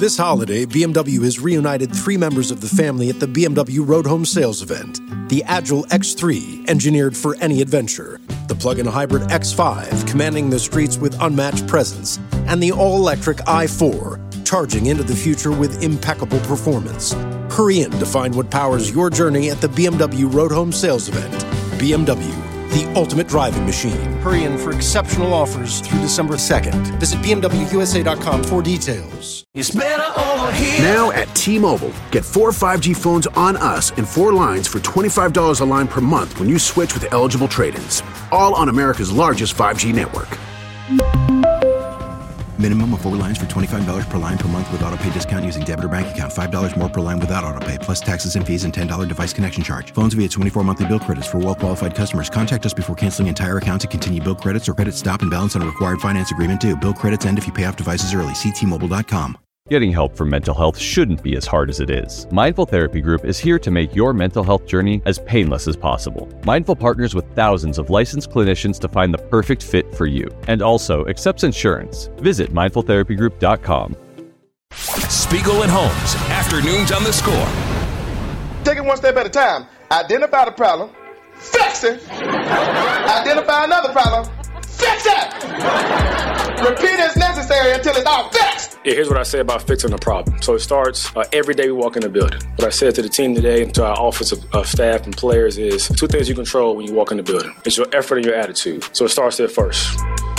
This holiday, BMW has reunited 3 members of the family at the BMW Road Home Sales event. The Agile X3, engineered for any adventure. The plug-in hybrid X5, commanding the streets with unmatched presence. And the all-electric i4, charging into the future with impeccable performance. Hurry in to find what powers your journey at the BMW Road Home Sales event. BMW, the ultimate driving machine. Hurry in for exceptional offers through December 2nd. Visit BMWUSA.com for details. It's better over here. Now at T-Mobile, get 4 5G phones on us and 4 lines for $25 a line per month when you switch with eligible trade-ins. All on America's largest 5G network. Minimum of 4 lines for $25 per line per month with autopay discount using debit or bank account. $5 more per line without autopay, plus taxes and fees and $10 device connection charge. Phones via 24 monthly bill credits for well-qualified customers. Contact us before canceling entire account to continue bill credits or credit stop and balance on a required finance agreement due. Bill credits end if you pay off devices early. See T-Mobile.com. Getting help for mental health shouldn't be as hard as it is. Mindful Therapy Group is here to make your mental health journey as painless as possible. Mindful partners with thousands of licensed clinicians to find the perfect fit for you, and also accepts insurance. Visit mindfultherapygroup.com. Spiegel and Holmes, afternoons on The Score. Take it one step at a time. Identify the problem, fix it. Identify another problem, fix it. Repeat as necessary until it's all fixed. Yeah, here's what I say about fixing a problem. So it starts every day we walk in the building. What I said to the team today and to our offensive staff and players is 2 things you control when you walk in the building. It's your effort and your attitude. So it starts there first.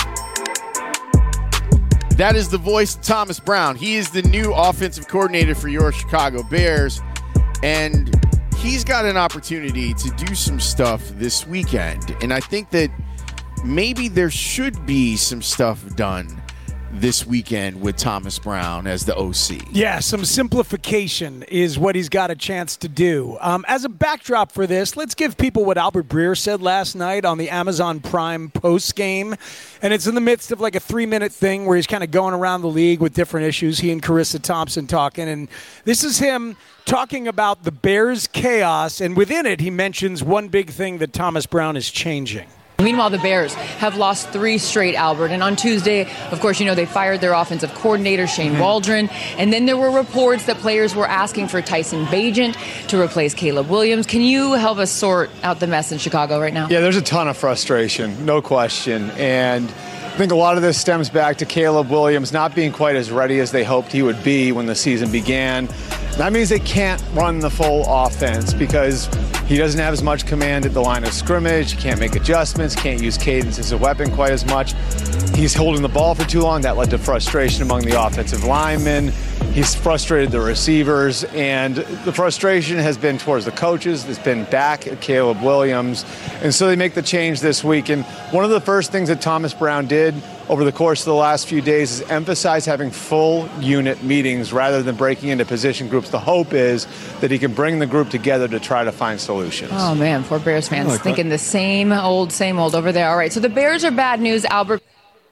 That is the voice of Thomas Brown. He is the new offensive coordinator for your Chicago Bears, and he's got an opportunity to do some stuff this weekend. And I think that maybe there should be some stuff done this weekend with Thomas Brown as the OC. Yeah, some simplification is what he's got a chance to do. As a backdrop for this, let's give people what Albert Breer said last night on the Amazon Prime post game. And it's in the midst of like a 3-minute thing where he's kind of going around the league with different issues. He and Carissa Thompson talking. And this is him talking about the Bears' chaos. And within it, he mentions one big thing that Thomas Brown is changing. Meanwhile, the Bears have lost 3 straight, Albert. And on Tuesday, of course, they fired their offensive coordinator, Shane Waldron. And then there were reports that players were asking for Tyson Bagent to replace Caleb Williams. Can you help us sort out the mess in Chicago right now? Yeah, there's a ton of frustration, no question. And I think a lot of this stems back to Caleb Williams not being quite as ready as they hoped he would be when the season began. That means they can't run the full offense because he doesn't have as much command at the line of scrimmage. He can't make adjustments, can't use cadence as a weapon quite as much. He's holding the ball for too long. That led to frustration among the offensive linemen. He's frustrated the receivers, and the frustration has been towards the coaches. It's been back at Caleb Williams. And so they make the change this week. And one of the first things that Thomas Brown did over the course of the last few days is emphasize having full unit meetings rather than breaking into position groups. The hope is that he can bring the group together to try to find solutions. Oh, man, poor Bears fans thinking the same old over there. All right, so the Bears are bad news, Albert.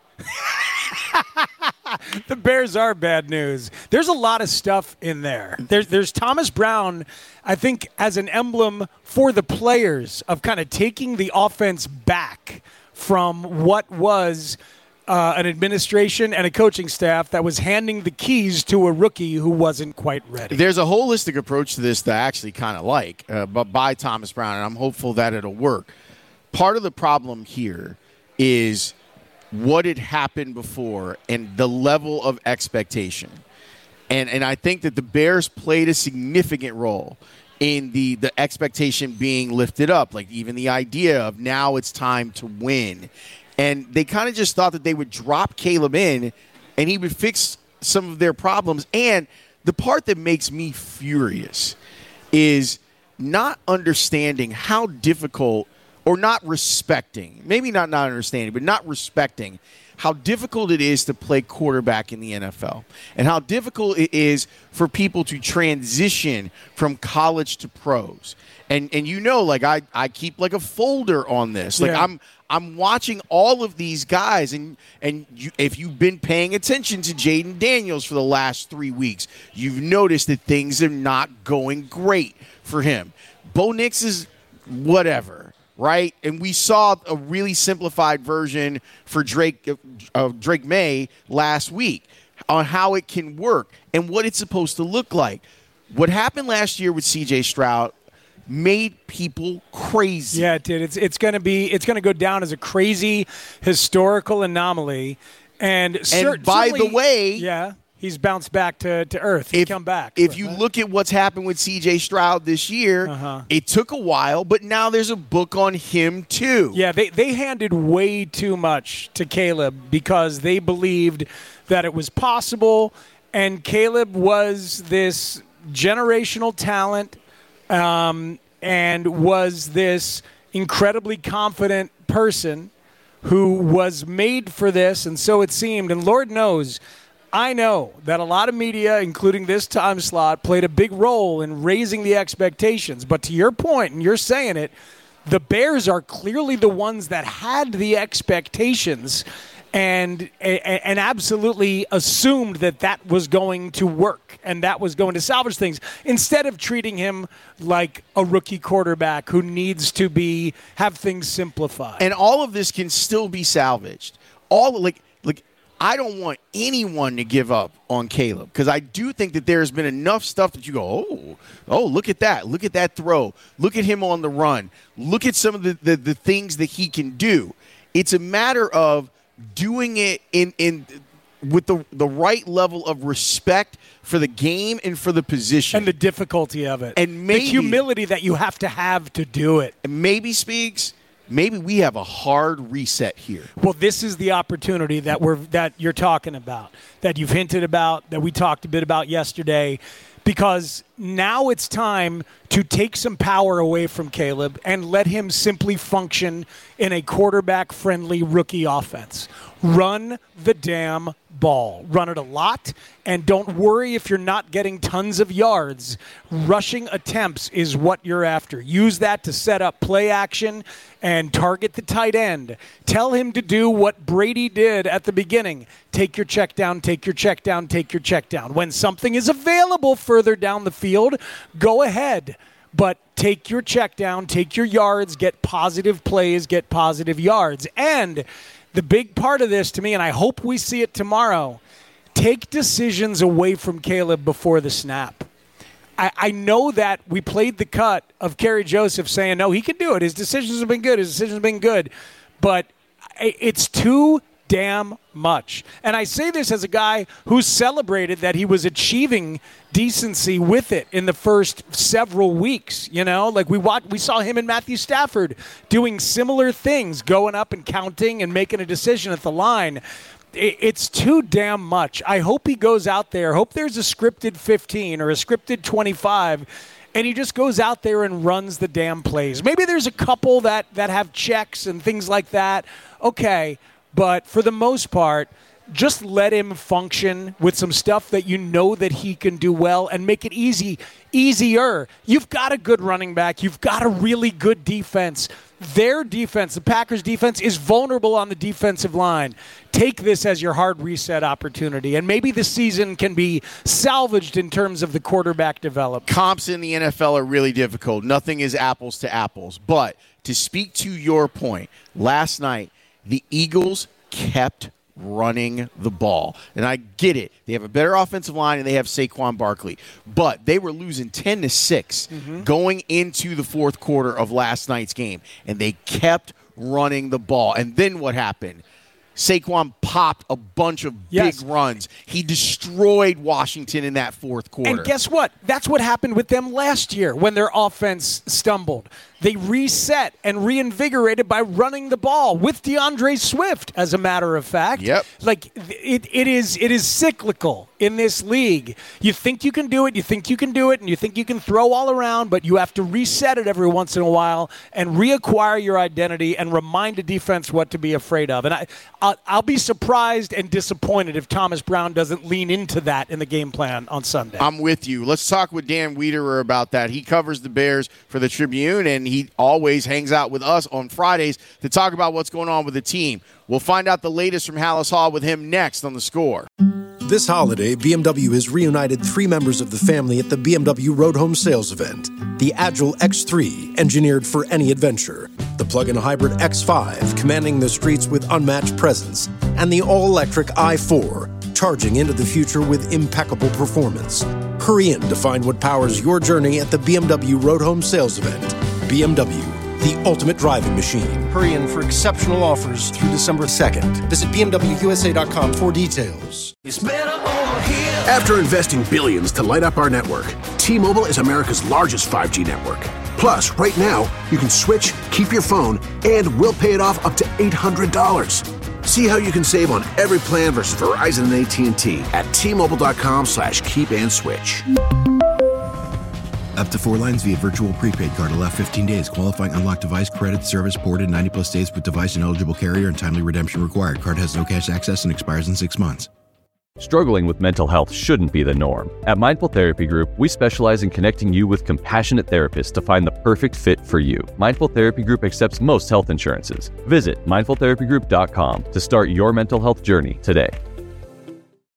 The Bears are bad news. There's a lot of stuff in there. There's Thomas Brown, I think, as an emblem for the players of kind of taking the offense back from what was an administration and a coaching staff that was handing the keys to a rookie who wasn't quite ready. There's a holistic approach to this that I actually kind of like, but by Thomas Brown, and I'm hopeful that it'll work. Part of the problem here is what had happened before and the level of expectation. And I think that the Bears played a significant role in the expectation being lifted up, like even the idea of now it's time to win. And they kind of just thought that they would drop Caleb in and he would fix some of their problems. And the part that makes me furious is not understanding how difficult, or not respecting, maybe not understanding, but not respecting how difficult it is to play quarterback in the NFL and how difficult it is for people to transition from college to pros. And like I keep like a folder on this. Like I'm watching all of these guys, and if you've been paying attention to Jaden Daniels for the last 3 weeks, you've noticed that things are not going great for him. Bo Nix is whatever, right? And we saw a really simplified version for Drake May last week. on how it can work and what it's supposed to look like. What happened last year with C.J. Stroud made people crazy. Yeah, it did. It's going to go down as a crazy historical anomaly. And by the way, yeah, he's bounced back to earth. He's come back. If you look at what's happened with C.J. Stroud this year, it took a while, but now there's a book on him too. Yeah, they handed way too much to Caleb because they believed that it was possible, and Caleb was this generational talent and was this incredibly confident person who was made for this, and so it seemed. And Lord knows, I know that a lot of media, including this time slot, played a big role in raising the expectations. But to your point, and you're saying it, the Bears are clearly the ones that had the expectations and absolutely assumed that was going to work and that was going to salvage things, instead of treating him like a rookie quarterback who needs to have things simplified. And all of this can still be salvaged. I don't want anyone to give up on Caleb, because I do think that there's been enough stuff that you go, oh, look at that. Look at that throw. Look at him on the run. Look at some of the things that he can do. It's a matter of doing it in with the right level of respect for the game and for the position. And the difficulty of it. And maybe, the humility that you have to do it. And maybe, Speaks, maybe we have a hard reset here. Well, this is the opportunity that you're talking about, that you've hinted about, that we talked a bit about yesterday, because now it's time to take some power away from Caleb and let him simply function in a quarterback-friendly rookie offense. Run the damn ball. Run it a lot, and don't worry if you're not getting tons of yards. Rushing attempts is what you're after. Use that to set up play action and target the tight end. Tell him to do what Brady did at the beginning. Take your check down, take your check down, take your check down. When something is available further down the field, go ahead. But take your check down, take your yards, get positive plays, get positive yards. And the big part of this to me, and I hope we see it tomorrow, take decisions away from Caleb before the snap. I know that we played the cut of Kerry Joseph saying, no, he can do it. His decisions have been good. But it's too damn much. And I say this as a guy who celebrated that he was achieving decency with it in the first several weeks. You know, like we saw him and Matthew Stafford doing similar things, going up and counting and making a decision at the line. It's too damn much. I hope he goes out there. Hope there's a scripted 15 or a scripted 25, and he just goes out there and runs the damn plays. Maybe there's a couple that have checks and things like that. Okay, but for the most part, just let him function with some stuff that you know that he can do well and make it easier. You've got a good running back. You've got a really good defense. Their defense, the Packers' defense, is vulnerable on the defensive line. Take this as your hard reset opportunity, and maybe the season can be salvaged in terms of the quarterback development. Comps in the NFL are really difficult. Nothing is apples to apples. But to speak to your point, last night, the Eagles kept running the ball. And I get it. They have a better offensive line and they have Saquon Barkley. But they were losing 10-6 going into the fourth quarter of last night's game. And they kept running the ball. And then what happened? Saquon popped a bunch of big runs. He destroyed Washington in that fourth quarter. And guess what? That's what happened with them last year when their offense stumbled. They reset and reinvigorated by running the ball with DeAndre Swift, as a matter of fact. Yep. Like, it is cyclical in this league. You think you can do it, and you think you can throw all around, but you have to reset it every once in a while and reacquire your identity and remind a defense what to be afraid of. And I'll be surprised and disappointed if Thomas Brown doesn't lean into that in the game plan on Sunday. I'm with you. Let's talk with Dan Wiederer about that. He covers the Bears for the Tribune, and he always hangs out with us on Fridays to talk about what's going on with the team. We'll find out the latest from Halas Hall with him next on The Score. This holiday, BMW has reunited 3 members of the family at the BMW Road Home Sales Event. The Agile X3, engineered for any adventure. The plug-in hybrid X5, commanding the streets with unmatched presence. And the all-electric i4, charging into the future with impeccable performance. Hurry in to find what powers your journey at the BMW Road Home Sales Event. BMW, the ultimate driving machine. Hurry in for exceptional offers through December 2nd. Visit BMWUSA.com for details. After investing billions to light up our network, T-Mobile is America's largest 5G network. Plus, right now, you can switch, keep your phone, and we'll pay it off up to $800. See how you can save on every plan versus Verizon and AT&T at T-Mobile.com/keep-and-switch. Up to 4 lines via virtual prepaid card. Allow 15 days. Qualifying unlocked device credit service ported 90-plus days with device and eligible carrier and timely redemption required. Card has no cash access and expires in 6 months. Struggling with mental health shouldn't be the norm. At Mindful Therapy Group, we specialize in connecting you with compassionate therapists to find the perfect fit for you. Mindful Therapy Group accepts most health insurances. Visit mindfultherapygroup.com to start your mental health journey today.